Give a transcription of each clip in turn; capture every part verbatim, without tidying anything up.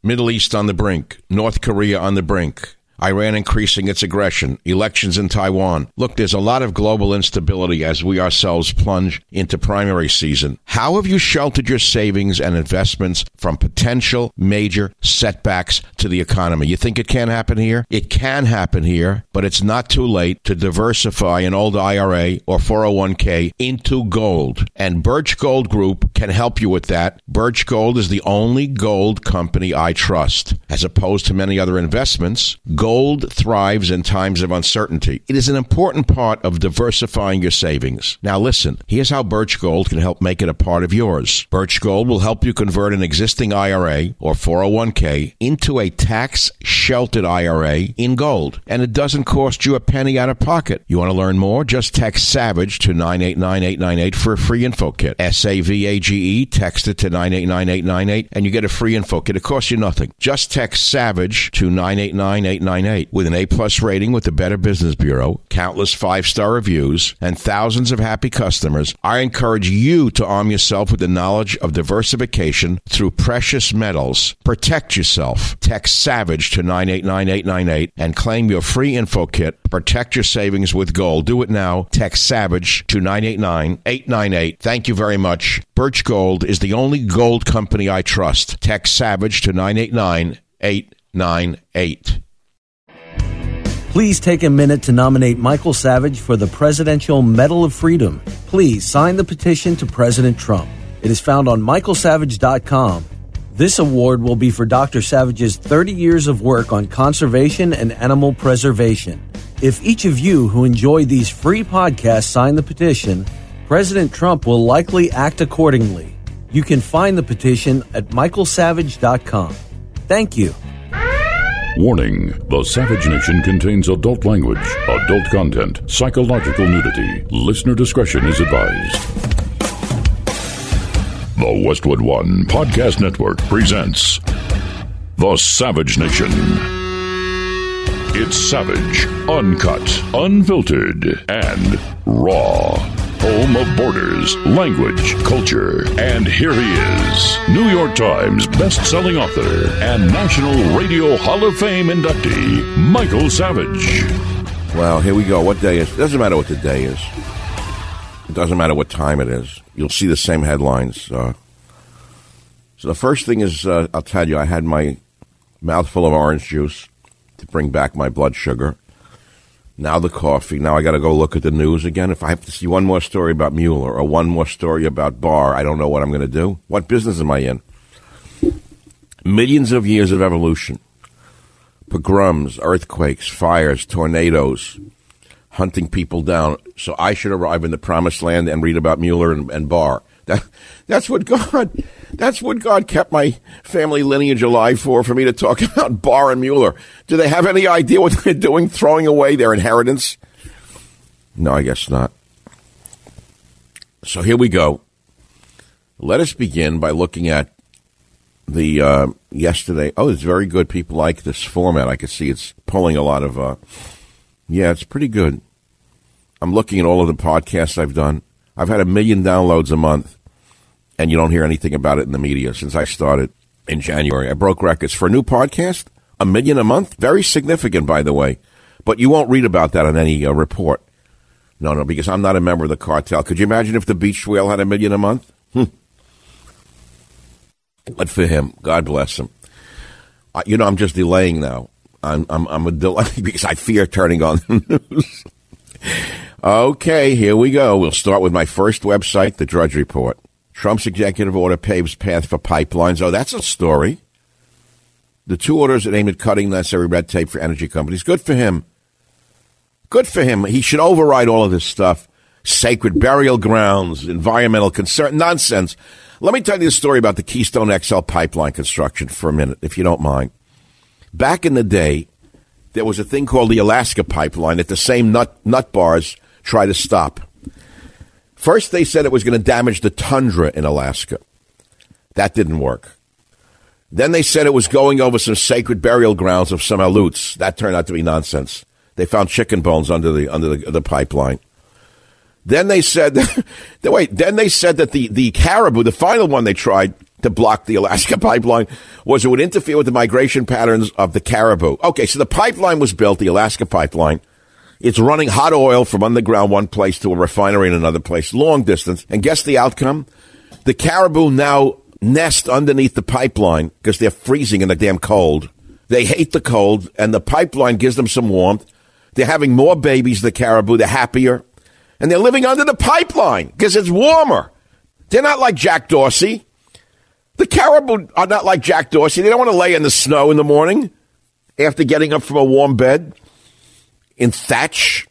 Middle East on the brink. North Korea on the brink. Iran increasing its aggression, elections in Taiwan. Look, there's a lot of global instability as we ourselves plunge into primary season. How have you sheltered your savings and investments from potential major setbacks to the economy? You think it can happen here? It can happen here, but it's not too late to diversify an old I R A or four oh one k into gold. And Birch Gold Group can help you with that. Birch Gold is the only gold company I trust. As opposed to many other investments, gold thrives in times of uncertainty. It is an important part of diversifying your savings. Now listen, here's how Birch Gold can help make it a part of yours. Birch Gold will help you convert an existing I R A or four oh one k into a tax-sheltered I R A in gold. And it doesn't cost you a penny out of pocket. You want to learn more? Just text SAVAGE to nine eight nine eight nine eight for a free info kit. S A V A G E, text it to nine eight nine eight nine eight and you get a free info kit. It costs you nothing. Just text SAVAGE to nine eight nine eight nine eight. With an A-plus rating with the Better Business Bureau, countless five-star reviews, and thousands of happy customers, I encourage you to arm yourself with the knowledge of diversification through precious metals. Protect yourself. Text SAVAGE to nine eight nine eight nine eight and claim your free info kit. Protect your savings with gold. Do it now. Text SAVAGE to nine eight nine eight nine eight. Thank you very much. Birch Gold is the only gold company I trust. Text SAVAGE to nine eight nine eight nine eight. Please take a minute to nominate Michael Savage for the Presidential Medal of Freedom. Please sign the petition to President Trump. It is found on michael savage dot com. This award will be for Doctor Savage's thirty years of work on conservation and animal preservation. If each of you who enjoy these free podcasts sign the petition, President Trump will likely act accordingly. You can find the petition at michael savage dot com. Thank you. Warning, the Savage Nation contains adult language, adult content, psychological nudity. Listener discretion is advised. The Westwood One Podcast Network presents The Savage Nation. It's savage, uncut, unfiltered, and raw. Home of borders, language, culture. And here he is, New York Times best-selling author and National Radio Hall of Fame inductee, Michael Savage. Well, here we go. What day is it? Doesn't matter what the day is. It doesn't matter what time it is. You'll see the same headlines. Uh, so the first thing is, uh, I'll tell you, I had my mouthful of orange juice to bring back my blood sugar. Now the coffee. Now I got to go look at the news again. If I have to see one more story about Mueller or one more story about Barr, I don't know what I'm going to do. What business am I in? Millions of years of evolution. Pogroms, earthquakes, fires, tornadoes, hunting people down. So I should arrive in the promised land and read about Mueller and, and Barr. That, that's what God, that's what God kept my family lineage alive for, for me to talk about Barr and Mueller. Do they have any idea what they're doing, throwing away their inheritance? No, I guess not. So here we go. Let us begin by looking at the, uh, yesterday. Oh, it's very good. People like this format. I can see it's pulling a lot of, uh, yeah, it's pretty good. I'm looking at all of the podcasts I've done. I've had a million downloads a month, and you don't hear anything about it in the media since I started in January. I broke records for a new podcast, a million a month. Very significant, by the way. But you won't read about that on any uh, report. No, no, because I'm not a member of the cartel. Could you imagine if the beach whale had a million a month? Hmm. But for him, God bless him. Uh, you know, I'm just delaying now. I'm, I'm, I'm a delay because I fear turning on the news. Okay, here we go. We'll start with my first website, The Drudge Report. Trump's executive order paves path for pipelines. Oh, that's a story. The two orders that aim at cutting necessary red tape for energy companies. Good for him. Good for him. He should override all of this stuff. Sacred burial grounds, environmental concern, nonsense. Let me tell you a story about the Keystone X L pipeline construction for a minute, if you don't mind. Back in the day, there was a thing called the Alaska pipeline that the same nut, nut bars try to stop. First, they said it was going to damage the tundra in Alaska. That didn't work. Then they said it was going over some sacred burial grounds of some Aleuts. That turned out to be nonsense. They found chicken bones under the under the, the pipeline. Then they said, that, wait. Then they said that the the caribou, the final one they tried, to block the Alaska pipeline was it would interfere with the migration patterns of the caribou. Okay, so the pipeline was built, the Alaska pipeline. It's running hot oil from underground one place to a refinery in another place, long distance. And guess the outcome? The caribou now nest underneath the pipeline because they're freezing in the damn cold. They hate the cold, and the pipeline gives them some warmth. They're having more babies, the caribou. They're happier. And they're living under the pipeline because it's warmer. They're not like Jack Dorsey. The caribou are not like Jack Dorsey. They don't want to lay in the snow in the morning after getting up from a warm bed in thatch.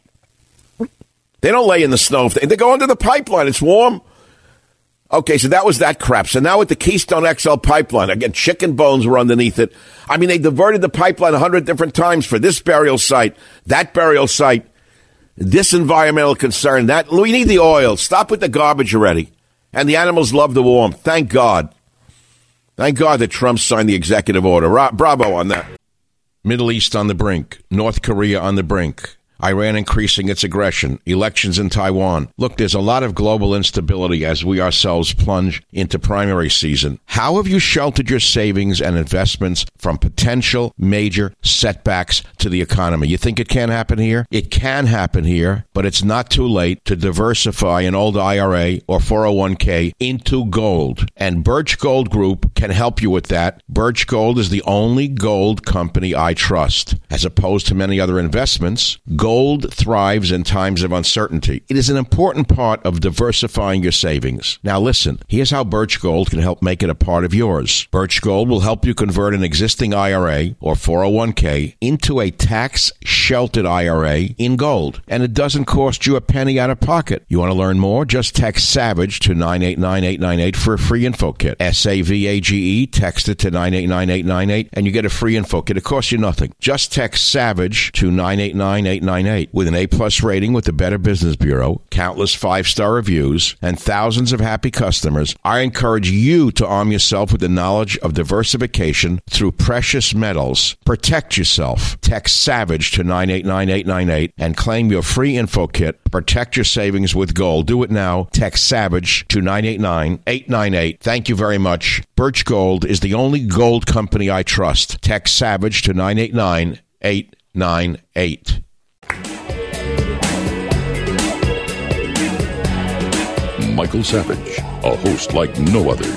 They don't lay in the snow. They go under the pipeline. It's warm. Okay, so that was that crap. So now with the Keystone X L pipeline, again, chicken bones were underneath it. I mean, they diverted the pipeline a hundred different times for this burial site, that burial site, this environmental concern, that. We need the oil. Stop with the garbage already. And the animals love the warmth. Thank God. Thank God that Trump signed the executive order. Ra- bravo on that. Middle East on the brink. North Korea on the brink. Iran increasing its aggression, elections in Taiwan. Look, there's a lot of global instability as we ourselves plunge into primary season. How have you sheltered your savings and investments from potential major setbacks to the economy? You think it can't happen here? It can happen here, but it's not too late to diversify an old I R A or four oh one k into gold. And Birch Gold Group can help you with that. Birch Gold is the only gold company I trust. As opposed to many other investments, gold thrives in times of uncertainty. It is an important part of diversifying your savings. Now listen, here's how Birch Gold can help make it a part of yours. Birch Gold will help you convert an existing I R A or four oh one k into a tax-sheltered I R A in gold. And it doesn't cost you a penny out of pocket. You want to learn more? Just text SAVAGE to nine eight nine eight nine eight for a free info kit. S A V A G E, text it to nine eight nine eight nine eight and you get a free info kit. It costs you nothing. Just text SAVAGE to nine eight nine eight nine eight. With an A-plus rating with the Better Business Bureau, countless five-star reviews, and thousands of happy customers, I encourage you to arm yourself with the knowledge of diversification through precious metals. Protect yourself. Text SAVAGE to nine eight nine eight nine eight and claim your free info kit. Protect your savings with gold. Do it now. Text SAVAGE to nine eight nine eight nine eight. Thank you very much. Birch Gold is the only gold company I trust. Text SAVAGE to nine eight nine eight nine eight. Michael Savage, a host like no other.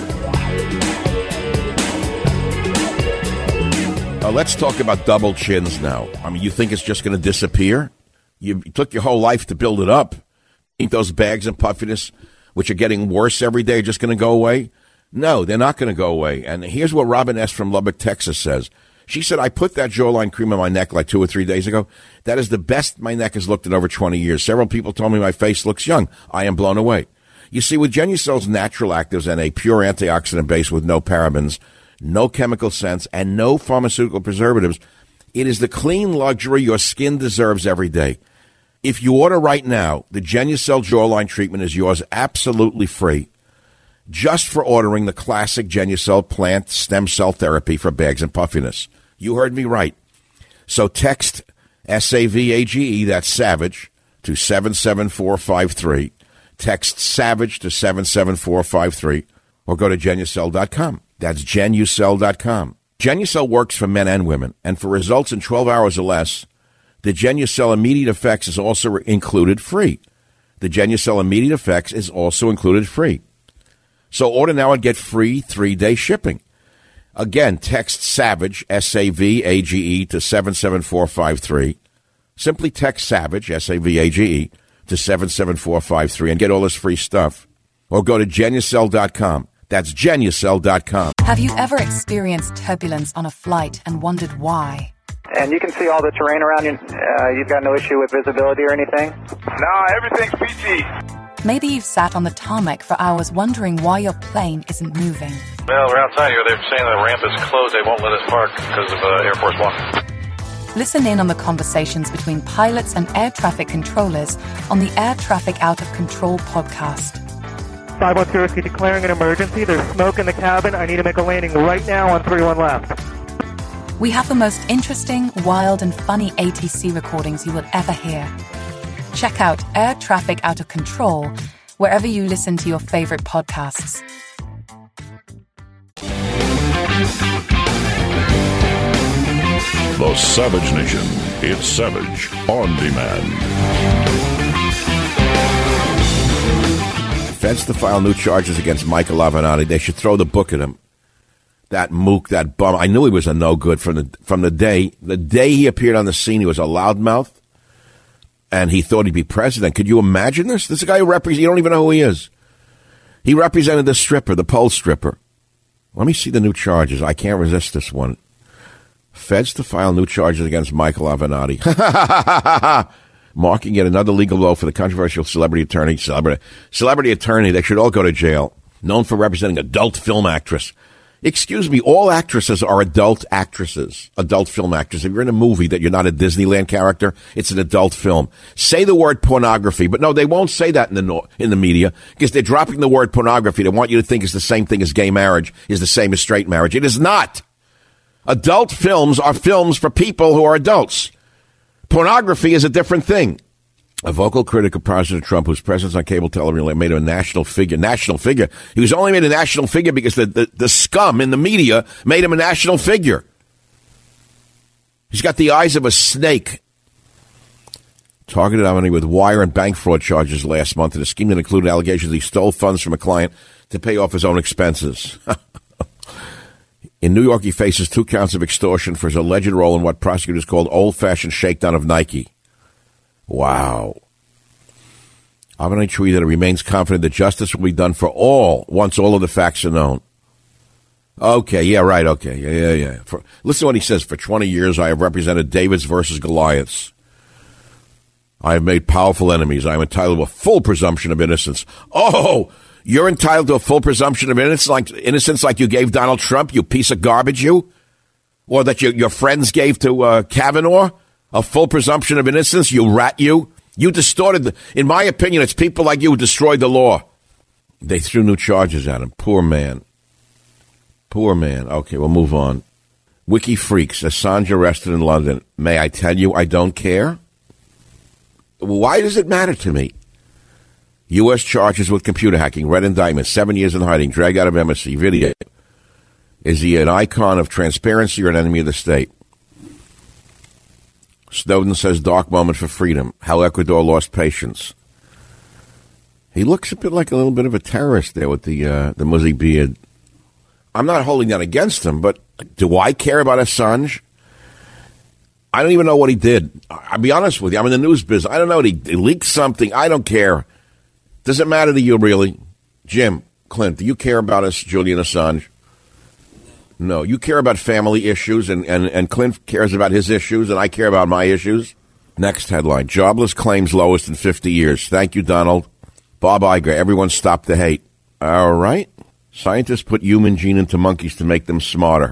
Uh, let's talk about double chins now. I mean, you think it's just going to disappear? You took your whole life to build it up. Think those bags and puffiness, which are getting worse every day, are just going to go away? No, they're not going to go away. And here's what Robin S. from Lubbock, Texas says. She said, I put that jawline cream on my neck like two or three days ago. That is the best my neck has looked in over twenty years. Several people told me my face looks young. I am blown away. You see, with Genucel's natural actives and a pure antioxidant base with no parabens, no chemical scents, and no pharmaceutical preservatives, it is the clean luxury your skin deserves every day. If you order right now, the Genucel jawline treatment is yours absolutely free, just for ordering the classic Genucel plant stem cell therapy for bags and puffiness. You heard me right. So text S A V A G E, that's SAVAGE, to seven seven four five three. Text SAVAGE to seven seven four five three or go to Genucel dot com. That's Genucel dot com. Genucel works for men and women, and for results in twelve hours or less, the Genucel Immediate Effects is also included free. The Genucel Immediate Effects is also included free. So order now and get free three-day shipping. Again, text SAVAGE, S A V A G E, to seven seven four five three. Simply text SAVAGE, S A V A G E, to seven seven four five three and get all this free stuff. Or go to Genucel dot com. That's Genucel dot com. Have you ever experienced turbulence on a flight and wondered why? And you can see all the terrain around you. Uh, you've got no issue with visibility or anything? No, everything's peachy. Maybe you've sat on the tarmac for hours wondering why your plane isn't moving. Well, we're outside here. They're saying the ramp is closed. They won't let us park because of uh, Air Force One. Listen in on the conversations between pilots and air traffic controllers on the Air Traffic Out of Control podcast. five one zero, declaring an emergency. There's smoke in the cabin. I need to make a landing right now on three one left. We have the most interesting, wild, and funny A T C recordings you will ever hear. Check out Air Traffic Out of Control wherever you listen to your favorite podcasts. the Savage Nation. It's Savage on Demand. Feds to file new charges against Michael Avenatti. They should throw the book at him. That mook, that bum. I knew he was a no good from the from the day the day he appeared on the scene. He was a loudmouth, and he thought he'd be president. Could you imagine this? This is a guy who represents. You don't even know who he is. He represented the stripper, the pole stripper. Let me see the new charges. I can't resist this one. Feds to file new charges against Michael Avenatti. Marking yet another legal blow for the controversial celebrity attorney. Celebrity, celebrity attorney, they should all go to jail. Known for representing adult film actress. Excuse me, all actresses are adult actresses, adult film actresses. If you're in a movie that you're not a Disneyland character, it's an adult film. Say the word pornography, but no, they won't say that in the in the media because they're dropping the word pornography. They want you to think it's the same thing as gay marriage, is the same as straight marriage. It is not. Adult films are films for people who are adults. Pornography is a different thing. A vocal critic of President Trump, whose presence on cable television made him a national figure. National figure. He was only made a national figure because the, the, the scum in the media made him a national figure. He's got the eyes of a snake. Targeted Avenatti with wire and bank fraud charges last month in a scheme that included allegations he stole funds from a client to pay off his own expenses. In New York, he faces two counts of extortion for his alleged role in what prosecutors called old-fashioned shakedown of Nike. Wow. Avenatti tweeted that he remains confident that justice will be done for all once all of the facts are known. Okay, yeah, right, okay, yeah, yeah, yeah. For, listen to what he says. For twenty years, I have represented Davids versus Goliaths. I have made powerful enemies. I am entitled to a full presumption of innocence. Oh, you're entitled to a full presumption of innocence like, innocence like you gave Donald Trump, you piece of garbage, you? Or that you, your friends gave to uh, Kavanaugh? A full presumption of innocence, you rat, you? You distorted the... In my opinion, it's people like you who destroyed the law. They threw new charges at him. Poor man. Poor man. Okay, we'll move on. Wiki Freaks, Assange arrested in London. May I tell you I don't care? Why does it matter to me? U S charges with computer hacking, red indictment, seven years in hiding, drag out of embassy, video. Is he an icon of transparency or an enemy of the state? Snowden says dark moment for freedom, how Ecuador lost patience. He looks a bit like a little bit of a terrorist there with the uh, the muzzy beard. I'm not holding that against him, but do I care about Assange? I don't even know what he did. I'll be honest with you. I'm in the news business. I don't know. He, he leaked something. I don't care. Does it matter to you, really? Jim, Clint, do you care about us, Julian Assange? No. You care about family issues, and, and, and Clint cares about his issues, and I care about my issues. Next headline. Jobless claims lowest in fifty years. Thank you, Donald. Bob Iger. Everyone stop the hate. All right. Scientists put human gene into monkeys to make them smarter.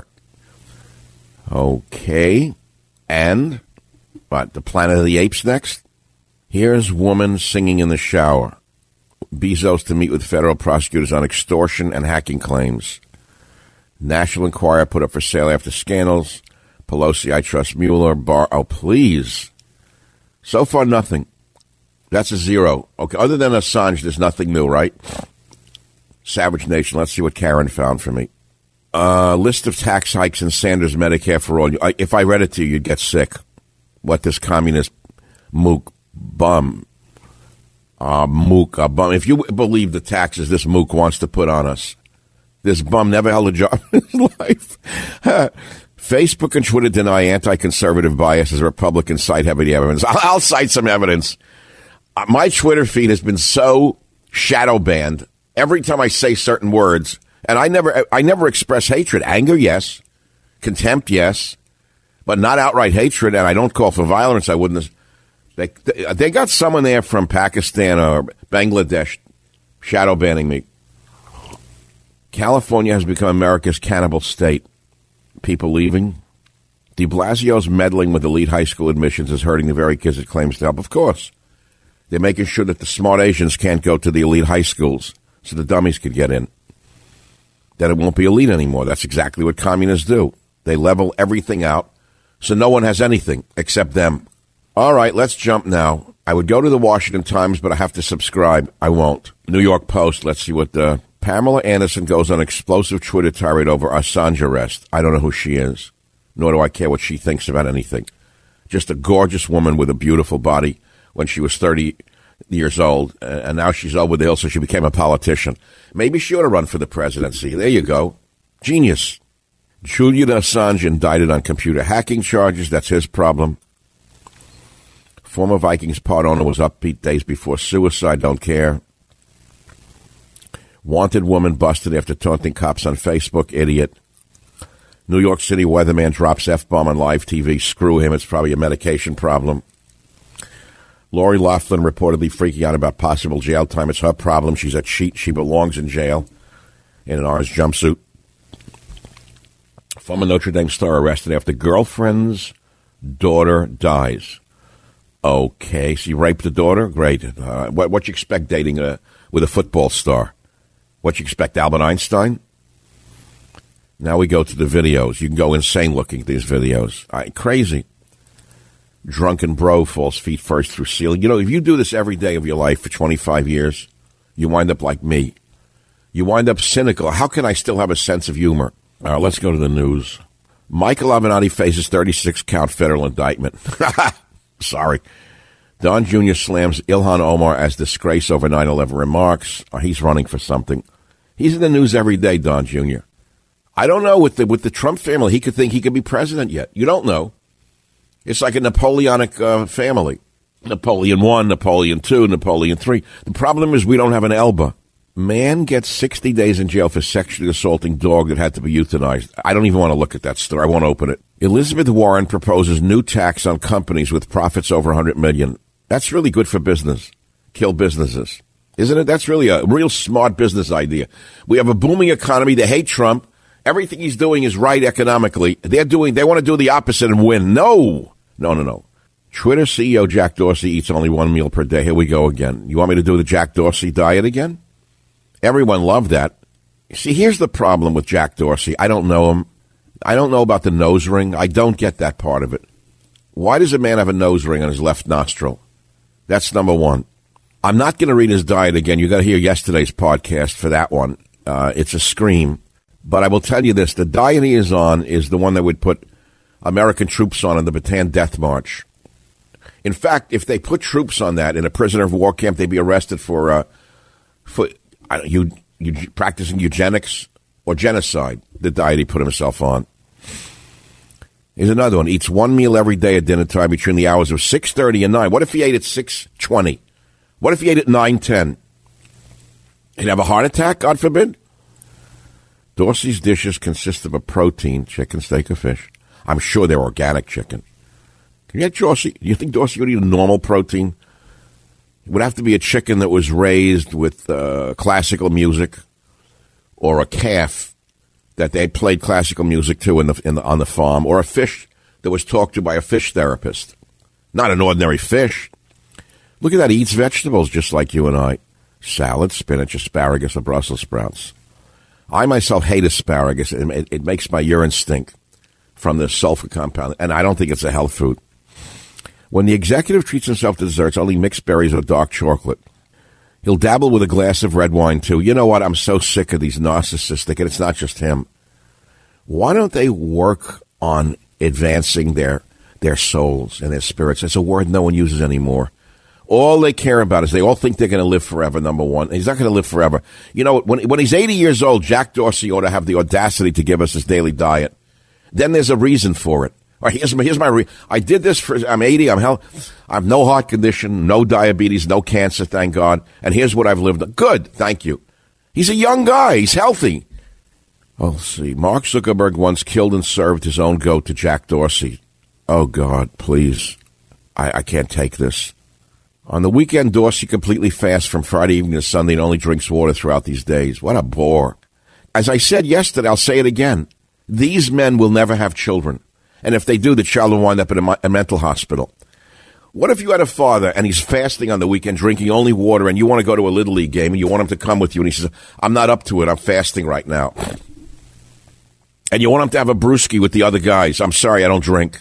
Okay. And, what, the Planet of the Apes next? Here's woman singing in the shower. Bezos to meet with federal prosecutors on extortion and hacking claims. National Enquirer put up for sale after scandals. Pelosi, I trust Mueller. Barr, oh, please. So far, nothing. That's a zero. Okay, other than Assange, there's nothing new, right? Savage Nation, let's see what Karen found for me. Uh, list of tax hikes in Sanders Medicare for all. If I read it to you, you'd get sick. What this communist mook bum, uh, mook uh, bum. If you believe the taxes this mook wants to put on us, this bum never held a job in his life. Facebook and Twitter deny anti-conservative bias as Republicans cite heavy evidence. I'll, I'll cite some evidence. Uh, my Twitter feed has been so shadow banned every time I say certain words. And I never, I never express hatred. Anger, yes. Contempt, yes. But not outright hatred. And I don't call for violence. I wouldn't. They, they got someone there from Pakistan or Bangladesh shadow banning me. California has become America's cannibal state. People leaving. De Blasio's meddling with elite high school admissions is hurting the very kids it claims to help. Of course. They're making sure that the smart Asians can't go to the elite high schools so the dummies could get in. That it won't be elite anymore. That's exactly what communists do. They level everything out, so no one has anything except them. All right, let's jump now. I would go to the Washington Times, but I have to subscribe. I won't. New York Post, let's see what the... Pamela Anderson goes on explosive Twitter tirade over Assange arrest. I don't know who she is. nor do I care what she thinks about anything. Just a gorgeous woman with a beautiful body when she was thirty years old, and now she's over the hill, so she became a politician. Maybe she ought to run for the presidency. There you go. Genius. Julian Assange indicted on computer hacking charges. That's his problem. Former Vikings part owner was upbeat days before suicide. Don't care. Wanted woman busted after taunting cops on Facebook. Idiot. New York City weatherman drops F-bomb on live T V. Screw him. It's probably a medication problem. Lori Loughlin reportedly freaking out about possible jail time. It's her problem. She's a cheat. She belongs in jail in an orange jumpsuit. Former Notre Dame star arrested after girlfriend's daughter dies. Okay, so you raped the daughter? Great. Uh, what what you expect dating a, with a football star? What you expect, Albert Einstein? Now we go to the videos. You can go insane looking at these videos. Right, crazy. Drunken bro falls feet first through ceiling. You know, if you do this every day of your life for twenty-five years, you wind up like me. You wind up cynical. How can I still have a sense of humor? All right, let's go to the news. Michael Avenatti faces thirty-six count federal indictment. Sorry. Don Junior slams Ilhan Omar as disgrace over nine eleven remarks. Oh, he's running for something. He's in the news every day, Don Junior I don't know, with the with the Trump family, he could think he could be president yet. You don't know. It's like a Napoleonic uh, family. Napoleon one, Napoleon two, Napoleon three. The problem is we don't have an Elba. Man gets sixty days in jail for sexually assaulting dog that had to be euthanized. I don't even want to look at that story. I won't open it. Elizabeth Warren proposes new tax on companies with profits over one hundred million dollars. That's really good for business. Kill businesses. Isn't it? That's really a real smart business idea. We have a booming economy. They hate Trump. Everything he's doing is right economically. They're doing, they want to do the opposite and win. No. No, no, no. Twitter C E O Jack Dorsey eats only one meal per day. Here we go again. You want me to do the Jack Dorsey diet again? Everyone loved that. See, here's the problem with Jack Dorsey. I don't know him. I don't know about the nose ring. I don't get that part of it. Why does a man have a nose ring on his left nostril? That's number one. I'm not going to read his diet again. You got to hear yesterday's podcast for that one. Uh, it's a scream. But I will tell you this. The diet he is on is the one that would put American troops on in the Bataan Death March. In fact, if they put troops on that in a prisoner of war camp, they'd be arrested for uh, for uh, you, you practicing eugenics or genocide. The diet he put himself on. Here's another one. Eats one meal every day at dinner time between the hours of six thirty and nine. What if he ate at six twenty? What if he ate at nine ten? He'd have a heart attack, God forbid. Dorsey's dishes consist of a protein, chicken, steak, or fish. I'm sure they're organic chicken. Can you get Dorsey? Do you think Dorsey would eat a normal protein? It would have to be a chicken that was raised with uh, classical music, or a calf that they played classical music to in the, in the on the farm, or a fish that was talked to by a fish therapist. Not an ordinary fish. Look at that. He eats vegetables just like you and I. Salad, spinach, asparagus, or Brussels sprouts. I myself hate asparagus. It, it, it makes my urine stink from the sulfur compound, and I don't think it's a health food. When the executive treats himself to desserts, only mixed berries or dark chocolate. He'll dabble with a glass of red wine, too. You know what? I'm so sick of these narcissistic, and it's not just him. Why don't they work on advancing their their souls and their spirits? It's a word no one uses anymore. All they care about is they all think they're going to live forever, number one. He's not going to live forever. You know, when when he's eighty years old, Jack Dorsey ought to have the audacity to give us his daily diet. Then there's a reason for it. All right, here's my, here's my re- I did this for, I'm eighty, I'm hell, I have no heart condition, no diabetes, no cancer, thank God. And here's what I've lived. Good, thank you. He's a young guy. He's healthy. Oh, let's see. Mark Zuckerberg once killed and served his own goat to Jack Dorsey. Oh, God, please. I, I can't take this. On the weekend, Dorsey completely fasts from Friday evening to Sunday and only drinks water throughout these days. What a bore. As I said yesterday, I'll say it again. These men will never have children. And if they do, the child will wind up in a, a mental hospital. What if you had a father and he's fasting on the weekend, drinking only water, and you want to go to a Little League game and you want him to come with you, and he says, I'm not up to it, I'm fasting right now. And you want him to have a brewski with the other guys. I'm sorry, I don't drink.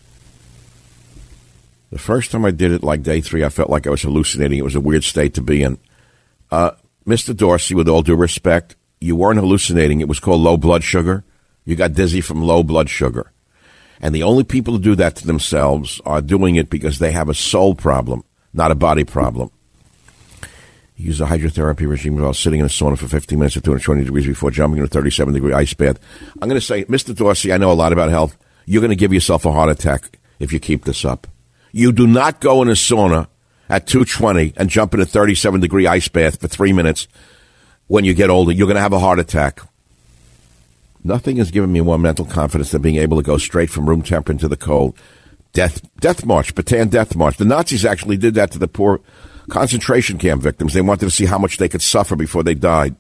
The first time I did it, like day three, I felt like I was hallucinating. It was a weird state to be in. Uh, Mister Dorsey, with all due respect, you weren't hallucinating. It was called low blood sugar. You got dizzy from low blood sugar. And the only people who do that to themselves are doing it because they have a soul problem, not a body problem. Use a hydrotherapy regime while sitting in a sauna for fifteen minutes at two hundred twenty degrees before jumping in a thirty-seven degree ice bath. I'm going to say, Mister Dorsey, I know a lot about health. You're going to give yourself a heart attack if you keep this up. You do not go in a sauna at two twenty and jump in a thirty-seven degree ice bath for three minutes when you get older. You're going to have a heart attack. Nothing has given me more mental confidence than being able to go straight from room temp into the cold. Death, death march, Bataan death march. The Nazis actually did that to the poor concentration camp victims. They wanted to see how much they could suffer before they died.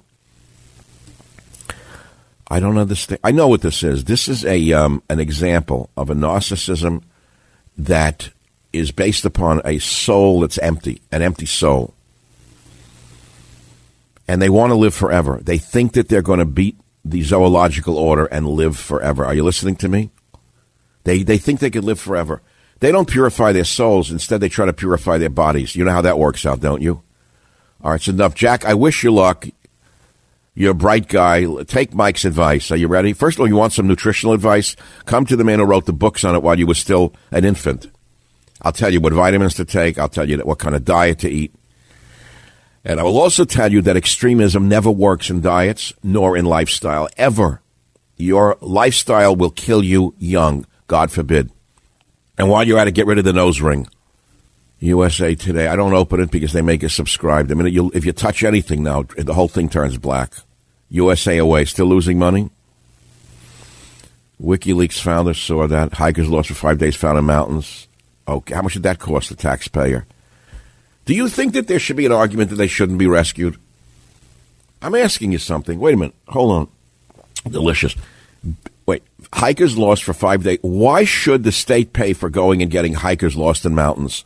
I don't understand. I know what this is. This is a um, an example of a narcissism that is based upon a soul that's empty, an empty soul. And they want to live forever. They think that they're going to beat the zoological order and live forever. Are you listening to me? They they think they could live forever. They don't purify their souls. Instead, they try to purify their bodies. You know how that works out, don't you? All right, it's enough. Jack, I wish you luck. You're a bright guy. Take Mike's advice. Are you ready? First of all, you want some nutritional advice? Come to the man who wrote the books on it while you were still an infant. I'll tell you what vitamins to take. I'll tell you what kind of diet to eat. And I will also tell you that extremism never works in diets nor in lifestyle, ever. Your lifestyle will kill you young, God forbid. And while you're at it, get rid of the nose ring. U S A Today. I don't open it because they make us subscribe. The minute you, if you touch anything now, the whole thing turns black. U S A away. Still losing money? WikiLeaks founder saw that. Hikers lost for five days found in mountains. Okay, how much did that cost the taxpayer? Do you think that there should be an argument that they shouldn't be rescued? I'm asking you something. Wait a minute. Hold on. Delicious. Wait, hikers lost for five days. Why should the state pay for going and getting hikers lost in mountains?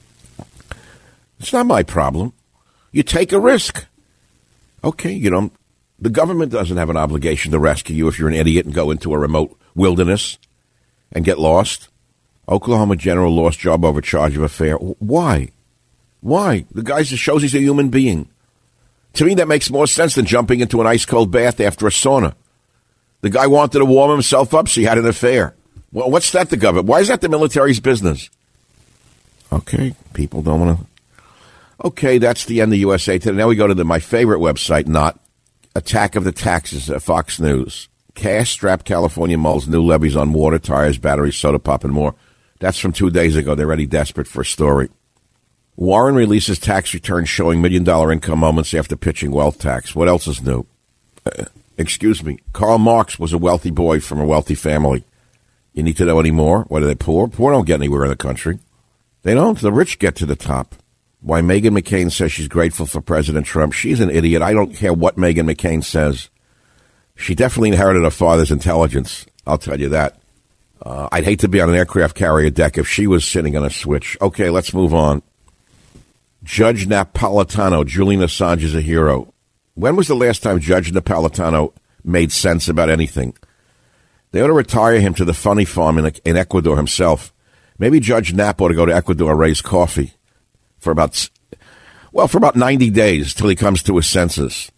It's not my problem. You take a risk. Okay, you know, the government doesn't have an obligation to rescue you if you're an idiot and go into a remote wilderness and get lost. Oklahoma general lost job over charge of affair. Why? Why? The guy just shows he's a human being. To me, that makes more sense than jumping into an ice-cold bath after a sauna. The guy wanted to warm himself up, so he had an affair. Well, what's that the government? Why is that the military's business? Okay, people don't want to. Okay, that's the end of U S A Today. Now we go to the, my favorite website, not Attack of the Taxes, uh, Fox News. Cash-strapped California mulls new levies on water, tires, batteries, soda pop, and more. That's from two days ago. They're already desperate for a story. Warren releases tax returns showing million-dollar income moments after pitching wealth tax. What else is new? Uh, excuse me. Karl Marx was a wealthy boy from a wealthy family. You need to know any more? What are they, poor? Poor don't get anywhere in the country. They don't. The rich get to the top. Why Meghan McCain says she's grateful for President Trump. She's an idiot. I don't care what Meghan McCain says. She definitely inherited her father's intelligence. I'll tell you that. Uh, I'd hate to be on an aircraft carrier deck if she was sitting on a switch. Okay, let's move on. Judge Napolitano, Julian Assange is a hero. When was the last time Judge Napolitano made sense about anything? They ought to retire him to the funny farm in, in Ecuador himself. Maybe Judge Nap ought to go to Ecuador and raise coffee for about, well, for about ninety days till he comes to his senses.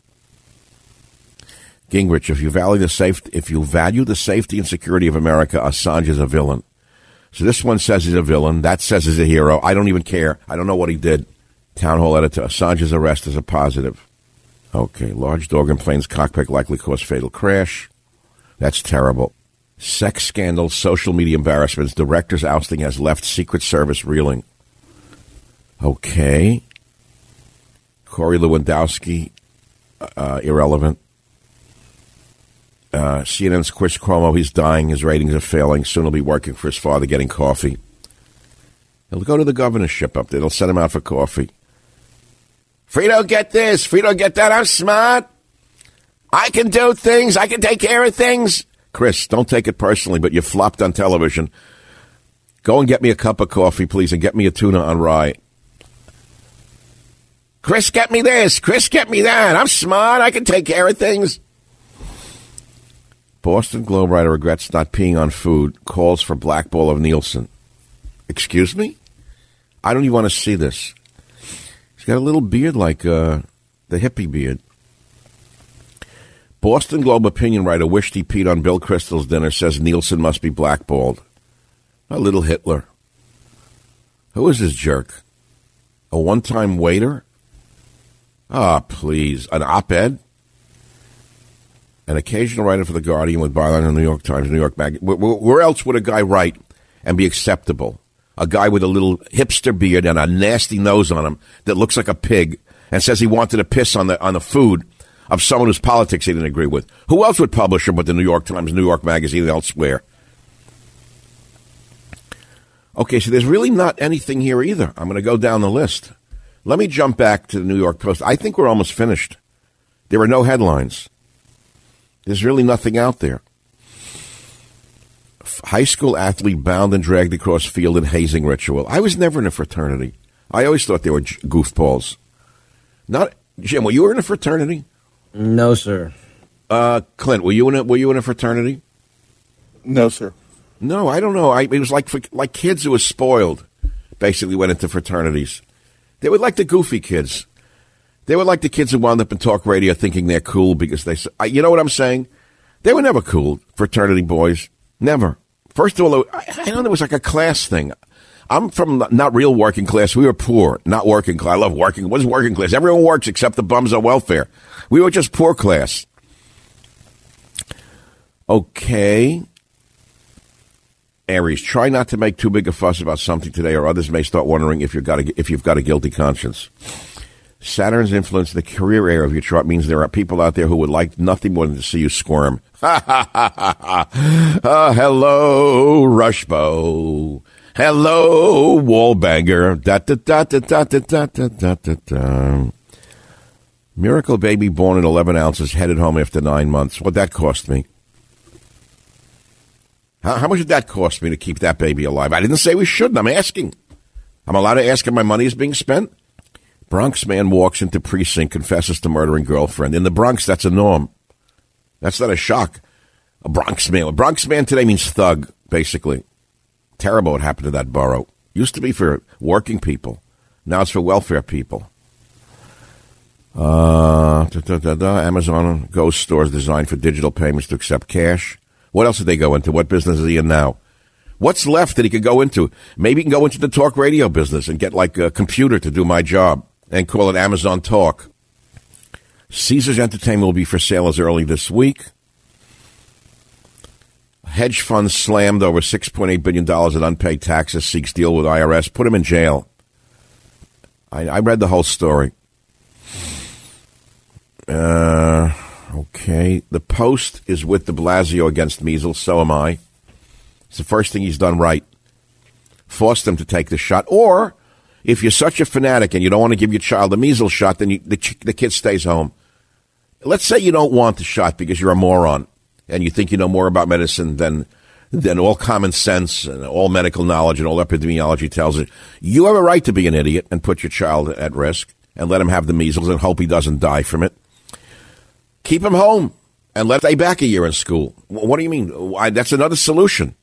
Gingrich, if you value the safety, if you value the safety and security of America, Assange is a villain. So this one says he's a villain. That says he's a hero. I don't even care. I don't know what he did. Town Hall editor, Assange's arrest is a positive. Okay, large dog in plane's cockpit likely caused fatal crash. That's terrible. Sex scandals, social media embarrassments, director's ousting has left Secret Service reeling. Okay. Corey Lewandowski, uh, irrelevant. Uh, C N N's Chris Cuomo, he's dying, his ratings are failing. Soon he'll be working for his father getting coffee. He'll go to the governorship up there. They'll send him out for coffee. Frito, get this. Frito, get that. I'm smart. I can do things. I can take care of things. Chris, don't take it personally, but you flopped on television. Go and get me a cup of coffee, please, and get me a tuna on rye. Chris, get me this. Chris, get me that. I'm smart. I can take care of things. Boston Globe writer regrets not peeing on food. Calls for blackball of Nielsen. Excuse me? I don't even want to see this. He's got a little beard like uh, the hippie beard. Boston Globe opinion writer wished he peed on Bill Kristol's dinner, says Nielsen must be blackballed. A little Hitler. Who is this jerk? A one-time waiter? Ah, oh, please. An op-ed? An occasional writer for The Guardian with byline in the New York Times, New York Magazine. Where, where else would a guy write and be acceptable? A guy with a little hipster beard and a nasty nose on him that looks like a pig and says he wanted to piss on the on the food of someone whose politics he didn't agree with. Who else would publish him but the New York Times, New York Magazine, and elsewhere? Okay, so there's really not anything here either. I'm going to go down the list. Let me jump back to the New York Post. I think we're almost finished. There are no headlines. There's really nothing out there. High school athlete bound and dragged across field in hazing ritual. I was never in a fraternity. I always thought they were goofballs. Not Jim, were you in a fraternity? No, sir. Uh, Clint, were you in a were you in a fraternity? No, sir. No, I don't know. I, it was like for, like kids who were spoiled basically went into fraternities. They were like the goofy kids. They were like the kids who wound up in talk radio thinking they're cool because they, you know what I'm saying? They were never cool, fraternity boys. Never. First of all, I, I don't know, it was like a class thing. I'm from not real working class. We were poor, not working class. I love working. What is working class? Everyone works except the bums on welfare. We were just poor class. Okay. Aries, try not to make too big a fuss about something today, or others may start wondering if you've got a, if you've got a guilty conscience. Saturn's influence in the career area of your chart means there are people out there who would like nothing more than to see you squirm. Ha ha ha ha ha. Uh, hello, Rushbo. Hello, Wallbanger. Da da da da da da da da da da. Miracle baby born at eleven ounces, headed home after nine months. What'd that cost me? How, how much did that cost me to keep that baby alive? I didn't say we shouldn't. I'm asking. I'm allowed to ask if my money is being spent? Bronx man walks into precinct, confesses to murdering girlfriend. In the Bronx, that's a norm. That's not a shock. A Bronx man. A Bronx man today means thug, basically. Terrible what happened to that borough. Used to be for working people. Now it's for welfare people. Uh, da, da, da, da. Amazon Go stores designed for digital payments to accept cash. What else did they go into? What business is he in now? What's left that he could go into? Maybe he can go into the talk radio business and get like a computer to do my job and call it Amazon Talk. Caesars Entertainment will be for sale as early this week. Hedge fund slammed over six point eight billion dollars in unpaid taxes, seeks deal with I R S. Put him in jail. I, I read the whole story. Uh, okay. The Post is with de Blasio against measles. So am I. It's the first thing he's done right. Force them to take the shot. Or, if you're such a fanatic and you don't want to give your child a measles shot, then you, the, the kid stays home. Let's say you don't want the shot because you're a moron and you think you know more about medicine than than all common sense and all medical knowledge and all epidemiology tells you. You have a right to be an idiot and put your child at risk and let him have the measles and hope he doesn't die from it. Keep him home and let him stay back a year in school. What do you mean? Why, that's another solution.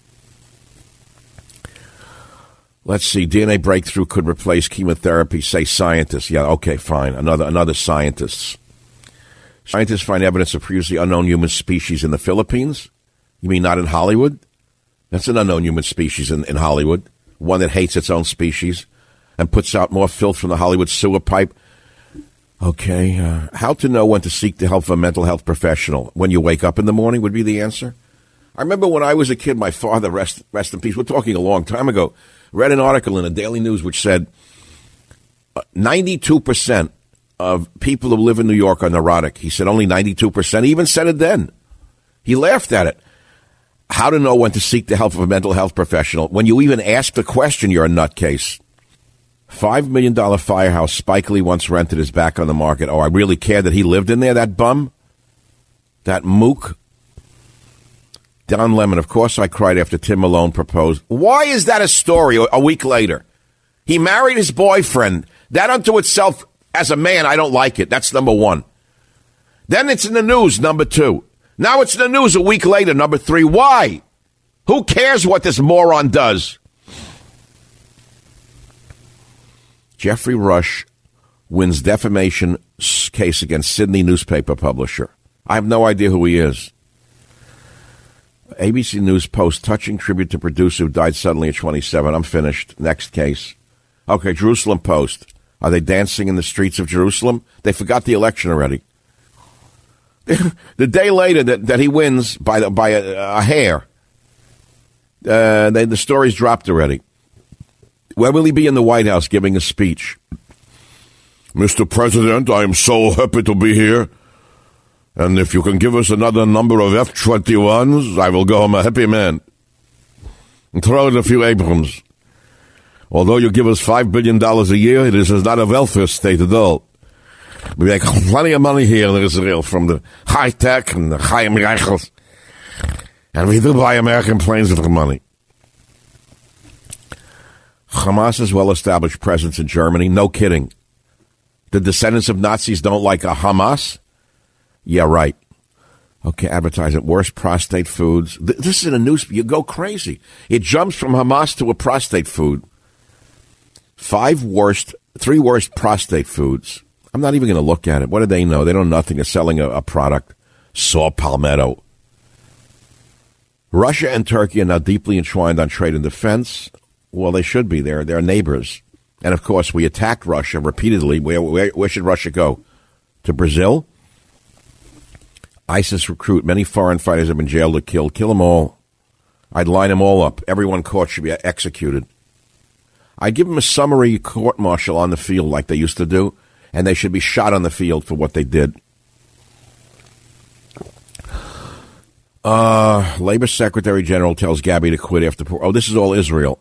Let's see. D N A breakthrough could replace chemotherapy, say scientists. Yeah, okay, fine. Another another scientists. Scientists find evidence of previously unknown human species in the Philippines. You mean not in Hollywood? That's an unknown human species in, in Hollywood. One that hates its own species and puts out more filth from the Hollywood sewer pipe. Okay. Uh, how to know when to seek the help of a mental health professional? When you wake up in the morning would be the answer. I remember when I was a kid, my father, rest, rest in peace, we're talking a long time ago, read an article in the Daily News which said ninety-two percent of people who live in New York are neurotic. He said only ninety-two percent. He even said it then. He laughed at it. How to know when to seek the help of a mental health professional. When you even ask the question, you're a nutcase. Five million dollar firehouse Spike Lee once rented is back on the market. Oh, I really care that he lived in there, that bum? That mook? Don Lemon, of course I cried after Tim Malone proposed. Why is that a story a week later? He married his boyfriend. That unto itself, as a man, I don't like it. That's number one. Then it's in the news, number two. Now it's in the news a week later, number three. Why? Who cares what this moron does? Jeffrey Rush wins defamation case against Sydney newspaper publisher. I have no idea who he is. A B C News post touching tribute to producer who died suddenly at twenty-seven. I'm finished. Next case. Okay, Jerusalem Post. Are they dancing in the streets of Jerusalem? They forgot the election already. The day later that, that he wins by the, by a, a hair, uh, they, the story's dropped already. Where will he be in the White House giving a speech? Mister President, I am so happy to be here. And if you can give us another number of F twenty-ones, I will go home a happy man. And throw in a few Abrams. Although you give us five billion dollars a year, it is not a welfare state at all. We make plenty of money here in Israel from the high tech and the Chaim Reichels. And we do buy American planes for money. Hamas's well-established presence in Germany, no kidding. The descendants of Nazis don't like a Hamas? Yeah, right. Okay, advertising, worst prostate foods. This is in a news, you go crazy. It jumps from Hamas to a prostate food. Five worst, three worst prostate foods. I'm not even going to look at it. What do they know? They know nothing. They're selling a, a product. Saw Palmetto. Russia and Turkey are now deeply entwined on trade and defense. Well, they should be. They're, they're neighbors. And, of course, we attacked Russia repeatedly. Where, where, where should Russia go? To Brazil? ISIS recruit. Many foreign fighters have been jailed or killed. Kill them all. I'd line them all up. Everyone caught should be executed. I'd give them a summary court-martial on the field like they used to do, and they should be shot on the field for what they did. Uh, Labor Secretary General tells Gabby to quit after... Oh, this is all Israel.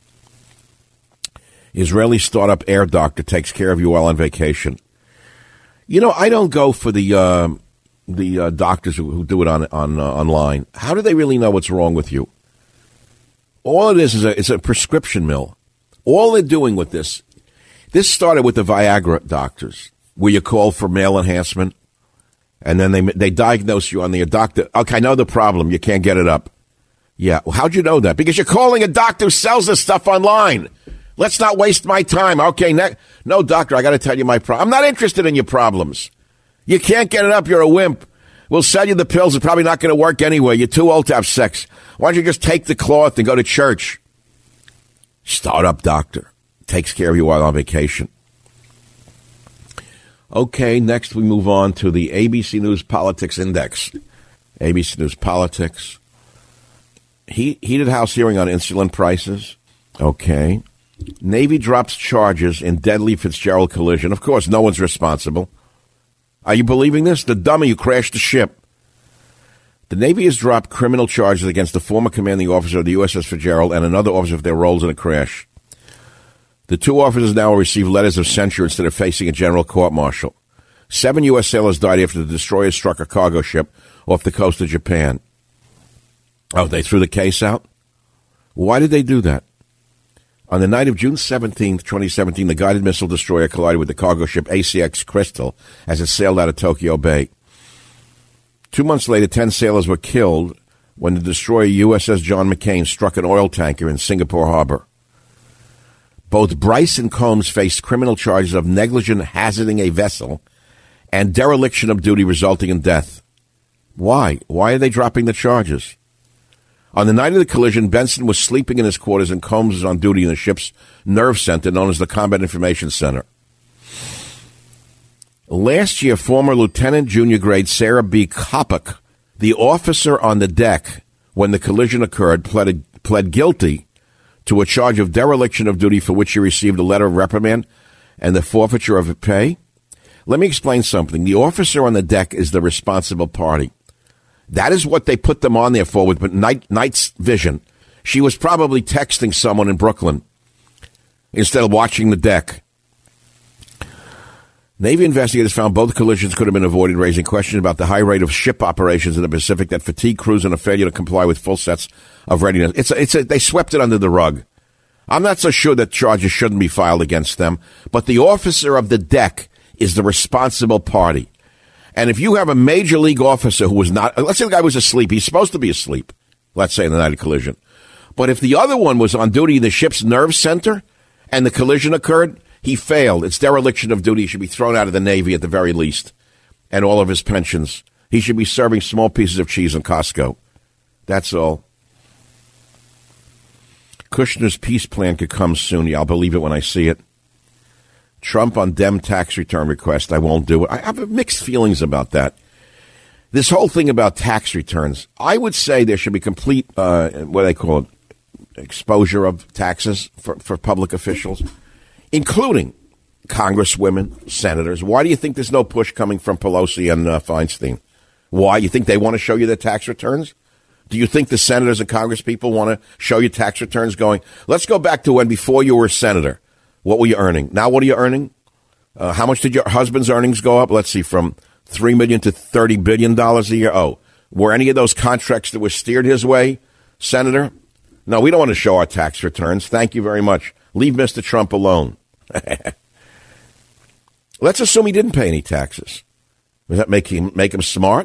Israeli startup Air Doctor takes care of you while on vacation. You know, I don't go for the uh, the uh, doctors who, who do it on on uh, online. How do they really know what's wrong with you? All it is is a, it's a prescription mill. All they're doing with this, this started with the Viagra doctors, where you call for male enhancement, and then they they diagnose you on the doctor. Okay, I know the problem. You can't get it up. Yeah, well, how'd you know that? Because you're calling a doctor who sells this stuff online. Let's not waste my time. Okay, ne- no, doctor, I got to tell you my problem. I'm not interested in your problems. You can't get it up. You're a wimp. We'll sell you the pills. It's probably not going to work anyway. You're too old to have sex. Why don't you just take the cloth and go to church? Startup doctor takes care of you while on vacation. Okay, next we move on to the A B C News Politics Index. A B C News Politics. He, heated House hearing on insulin prices. Okay. Navy drops charges in deadly Fitzgerald collision. Of course, no one's responsible. Are you believing this? The dummy who crashed the ship. The Navy has dropped criminal charges against the former commanding officer of the U S S Fitzgerald and another officer for their roles in the crash. The two officers now will receive letters of censure instead of facing a general court-martial. Seven U S sailors died after the destroyer struck a cargo ship off the coast of Japan. Oh, they threw the case out? Why did they do that? On the night of June seventeenth, twenty seventeen, the guided missile destroyer collided with the cargo ship A C X Crystal as it sailed out of Tokyo Bay. Two months later, ten sailors were killed when the destroyer U S S John McCain struck an oil tanker in Singapore Harbor. Both Bryce and Combs faced criminal charges of negligent hazarding a vessel and dereliction of duty resulting in death. Why? Why are they dropping the charges? On the night of the collision, Benson was sleeping in his quarters and Combs was on duty in the ship's nerve center known as the Combat Information Center. Last year, former Lieutenant Junior Grade Sarah B. Kopach, the officer on the deck when the collision occurred, pled, pled guilty to a charge of dereliction of duty for which she received a letter of reprimand and the forfeiture of pay. Let me explain something. The officer on the deck is the responsible party. That is what they put them on there for with night, night's vision. She was probably texting someone in Brooklyn instead of watching the deck. Navy investigators found both collisions could have been avoided, raising questions about the high rate of ship operations in the Pacific that fatigue crews and a failure to comply with full sets of readiness. It's a, it's a, they swept it under the rug. I'm not so sure that charges shouldn't be filed against them, but the officer of the deck is the responsible party. And if you have a major league officer who was not, let's say the guy was asleep, he's supposed to be asleep, let's say in the night of collision. But if the other one was on duty in the ship's nerve center and the collision occurred, he failed. It's dereliction of duty. He should be thrown out of the Navy at the very least. And all of his pensions. He should be serving small pieces of cheese in Costco. That's all. Kushner's peace plan could come soon. Yeah, I'll believe it when I see it. Trump on Dem tax return request. I won't do it. I have mixed feelings about that. This whole thing about tax returns, I would say there should be complete, uh, what do they call it, exposure of taxes for, for public officials, including congresswomen, senators. Why do you think there's no push coming from Pelosi and uh, Feinstein? Why? You think they want to show you their tax returns? Do you think the senators and congresspeople want to show you tax returns going, let's go back to when before you were a senator. What were you earning? Now what are you earning? Uh, how much did your husband's earnings go up? Let's see, from three million dollars to thirty billion dollars a year. Oh, were any of those contracts that were steered his way, Senator? No, we don't want to show our tax returns. Thank you very much. Leave Mister Trump alone. Let's assume he didn't pay any taxes. Does that make him, make him smart?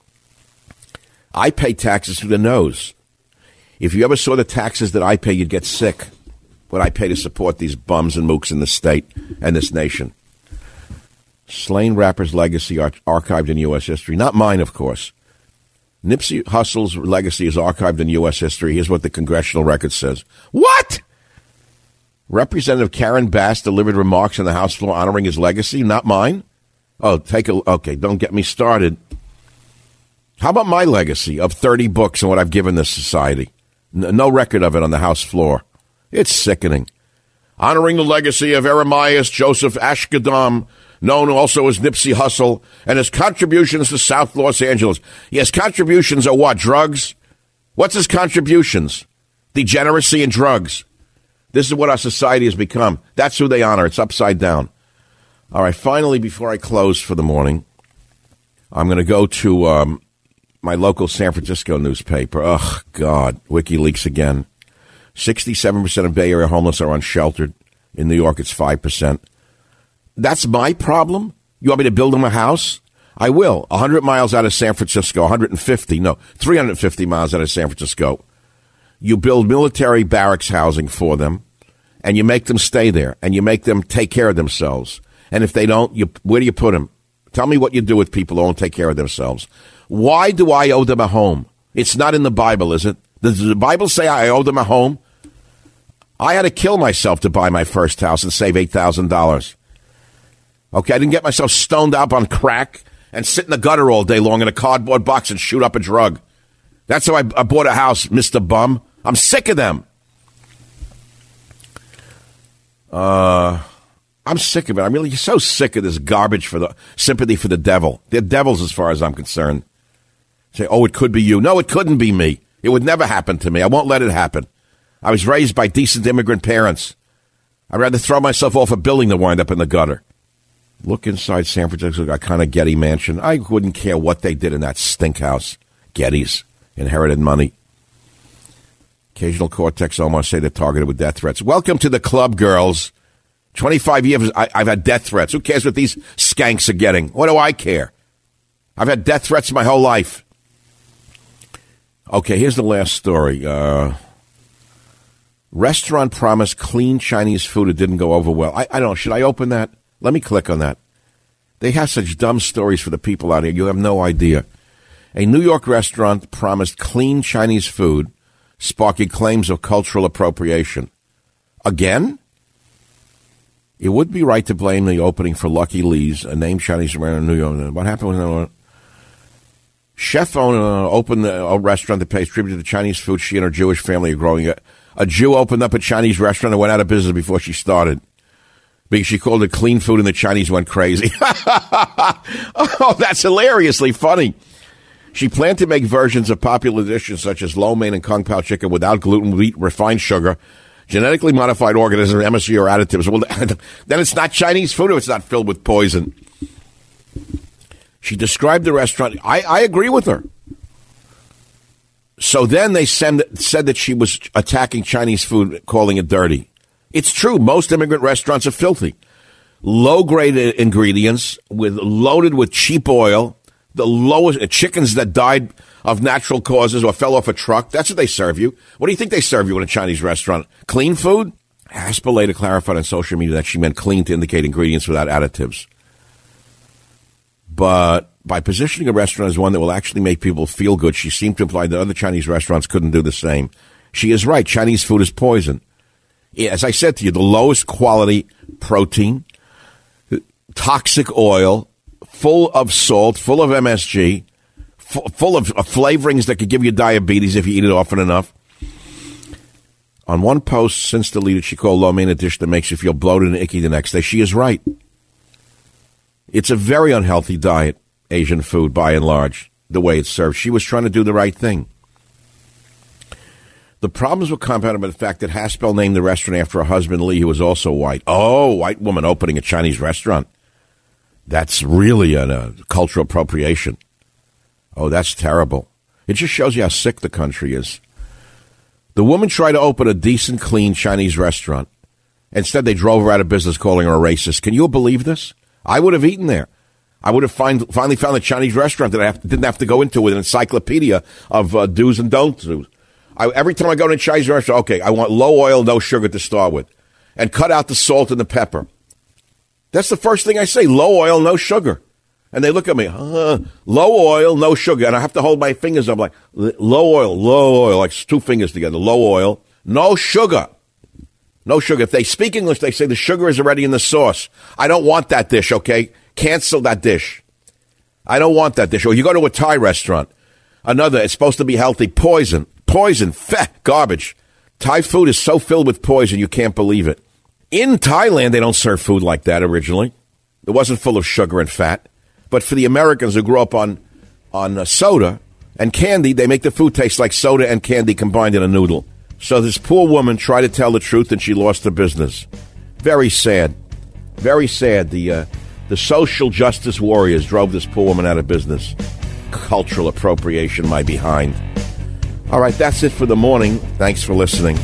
I pay taxes through the nose. If you ever saw the taxes that I pay, you'd get sick. What I pay to support these bums and mooks in the state and this nation. Slain rapper's legacy ar- archived in U S history. Not mine, of course. Nipsey Hussle's legacy is archived in U S history. Here's what the congressional record says. What? Representative Karen Bass delivered remarks on the House floor honoring his legacy. Not mine? Oh, take a... Okay, don't get me started. How about my legacy of thirty books and what I've given this society? N- no record of it on the House floor. It's sickening. Honoring the legacy of Eremias Joseph Ashgadam, known also as Nipsey Hussle, and his contributions to South Los Angeles. His contributions are what? Drugs? What's his contributions? Degeneracy and drugs. This is what our society has become. That's who they honor. It's upside down. All right, finally, before I close for the morning, I'm going to go to um, my local San Francisco newspaper. Ugh, God, WikiLeaks again. sixty-seven percent of Bay Area homeless are unsheltered. In New York, it's five percent. That's my problem? You want me to build them a house? I will. one hundred miles out of San Francisco, one hundred fifty, no, three hundred fifty miles out of San Francisco. You build military barracks housing for them, and you make them stay there, and you make them take care of themselves. And if they don't, you where do you put them? Tell me what you do with people who don't take care of themselves. Why do I owe them a home? It's not in the Bible, is it? Does the Bible say I owe them a home? I had to kill myself to buy my first house and save eight thousand dollars. Okay, I didn't get myself stoned up on crack and sit in the gutter all day long in a cardboard box and shoot up a drug. That's how I, I bought a house, Mister Bum. I'm sick of them. Uh, I'm sick of it. I'm really so sick of this garbage for the sympathy for the devil. They're devils as far as I'm concerned. Say, oh, it could be you. No, it couldn't be me. It would never happen to me. I won't let it happen. I was raised by decent immigrant parents. I'd rather throw myself off a building than wind up in the gutter. Look inside San Francisco, a kind of Getty mansion. I wouldn't care what they did in that stink house. Getty's inherited money. Occasional Cortex almost say they're targeted with death threats. Welcome to the club, girls. twenty-five years I, I've had death threats. Who cares what these skanks are getting? What do I care? I've had death threats my whole life. Okay, here's the last story. Uh, restaurant promised clean Chinese food. It didn't go over well. I, I don't know. Should I open that? Let me click on that. They have such dumb stories for the people out here. You have no idea. A New York restaurant promised clean Chinese food, sparking claims of cultural appropriation. Again? It would be right to blame the opening for Lucky Lee's, a named Chinese restaurant in New York. What happened when uh, chef owner uh, opened a restaurant that pays tribute to the Chinese food she and her Jewish family are growing? A, a Jew opened up a Chinese restaurant and went out of business before she started, because she called it clean food and the Chinese went crazy. Oh, that's hilariously funny. She planned to make versions of popular dishes such as lo mein and kung pao chicken without gluten, wheat, refined sugar, genetically modified organisms, M S G, or additives. Well, then it's not Chinese food if it's not filled with poison. She described the restaurant. I, I agree with her. So then they send, said that she was attacking Chinese food, calling it dirty. It's true. Most immigrant restaurants are filthy. Low-grade ingredients with loaded with cheap oil. The lowest uh, chickens that died of natural causes or fell off a truck. That's what they serve you. What do you think they serve you in a Chinese restaurant? Clean food? Hasper later clarified on social media that she meant clean to indicate ingredients without additives. But by positioning a restaurant as one that will actually make people feel good, she seemed to imply that other Chinese restaurants couldn't do the same. She is right. Chinese food is poison. As I said to you, the lowest quality protein, toxic oil, full of salt, full of M S G, f- full of uh, flavorings that could give you diabetes if you eat it often enough. On one post since deleted, she called lo mein a dish that makes you feel bloated and icky the next day. She is right. It's a very unhealthy diet, Asian food, by and large, the way it's served. She was trying to do the right thing. The problems were compounded by the fact that Haspel named the restaurant after her husband, Lee, who was also white. Oh, white woman opening a Chinese restaurant. That's really a, a cultural appropriation. Oh, that's terrible. It just shows you how sick the country is. The woman tried to open a decent, clean Chinese restaurant. Instead, they drove her out of business, calling her a racist. Can you believe this? I would have eaten there. I would have find, finally found a Chinese restaurant that I have, didn't have to go into with an encyclopedia of uh, do's and don'ts do. I, every time I go to a Chinese restaurant, okay, I want low oil, no sugar to start with. And cut out the salt and the pepper. That's the first thing I say, low oil, no sugar. And they look at me, uh, low oil, no sugar. And I have to hold my fingers up like, low oil, low oil, like two fingers together, low oil, no sugar. No sugar. If they speak English, they say the sugar is already in the sauce. I don't want that dish, okay? Cancel that dish. I don't want that dish. Or you go to a Thai restaurant, another, it's supposed to be healthy, poison. Poison, fat, garbage. Thai food is so filled with poison, you can't believe it. In Thailand, they don't serve food like that originally. It wasn't full of sugar and fat. But for the Americans who grew up on, on uh, soda and candy, they make the food taste like soda and candy combined in a noodle. So this poor woman tried to tell the truth and she lost her business. Very sad. Very sad. The, uh, the social justice warriors drove this poor woman out of business. Cultural appropriation, my behind. All right, that's it for the morning. Thanks for listening.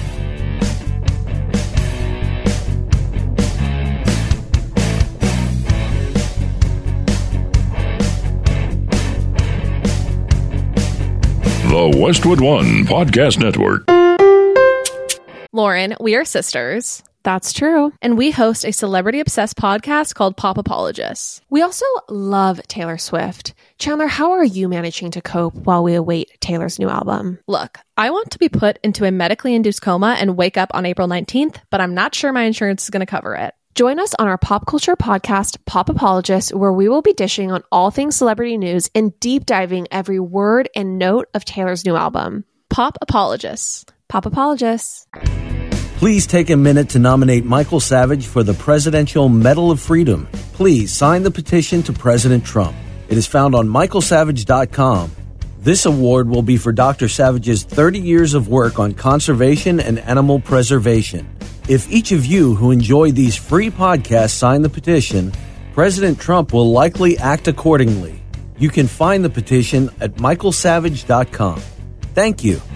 The Westwood One Podcast Network. Lauren, we are sisters. That's true. And we host a celebrity-obsessed podcast called Pop Apologists. We also love Taylor Swift. Chandler, how are you managing to cope while we await Taylor's new album? Look, I want to be put into a medically induced coma and wake up on April nineteenth, but I'm not sure my insurance is going to cover it. Join us on our pop culture podcast, Pop Apologists, where we will be dishing on all things celebrity news and deep diving every word and note of Taylor's new album. Pop Apologists. Pop Apologists. Please take a minute to nominate Michael Savage for the Presidential Medal of Freedom. Please sign the petition to President Trump. It is found on michael savage dot com. This award will be for Doctor Savage's thirty years of work on conservation and animal preservation. If each of you who enjoy these free podcasts sign the petition, President Trump will likely act accordingly. You can find the petition at michael savage dot com. Thank you.